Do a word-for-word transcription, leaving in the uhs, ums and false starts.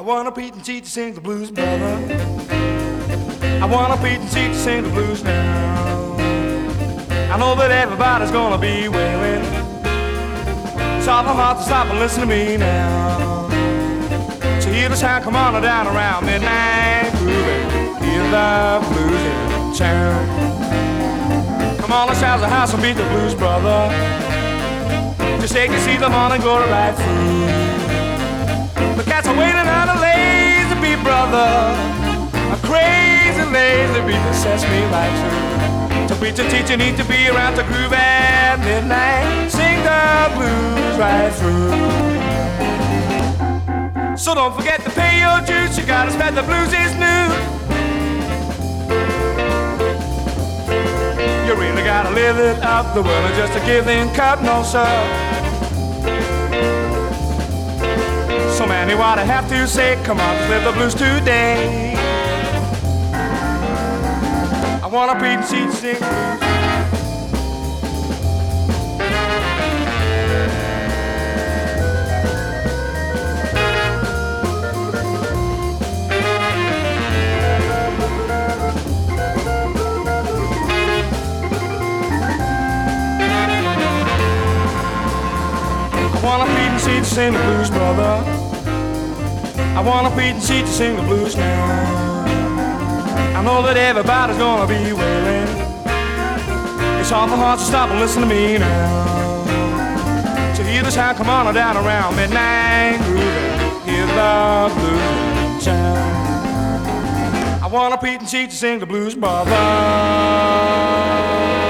want a Pete and Cheat to sing the blues, brother. I want a Pete and Cheat to sing the blues now. I know that everybody's gonna be wailing. Soft heart to stop and listen to me now. So hear the sound come on down around midnight grooving. Hear the blues in town. Come on, let's have the house and beat the blues, brother. Just take your seat, the morning go right through. The cats are waiting on a lazy beat, brother. A crazy lazy beat that sets me right through. To preach and teach, you need to be around to groove at midnight. Sing the blues right through. So don't forget to pay your dues. You gotta spread the blues is new. You really gotta live it up. The world is just a giving cup, no sir. So many what I have to say. Come on, just live the blues today. I want a Pete and Cheat to sing blues. I want a Pete and Cheat to sing the blues, brother. I want a Pete and Cheat to sing the blues now. I know that everybody's gonna be wailing. It's awful hard to stop and listen to me now. So hear the sound come on down around midnight grooving. Hear the blues sound. I want a Pete and Cheat to sing the blues, brother.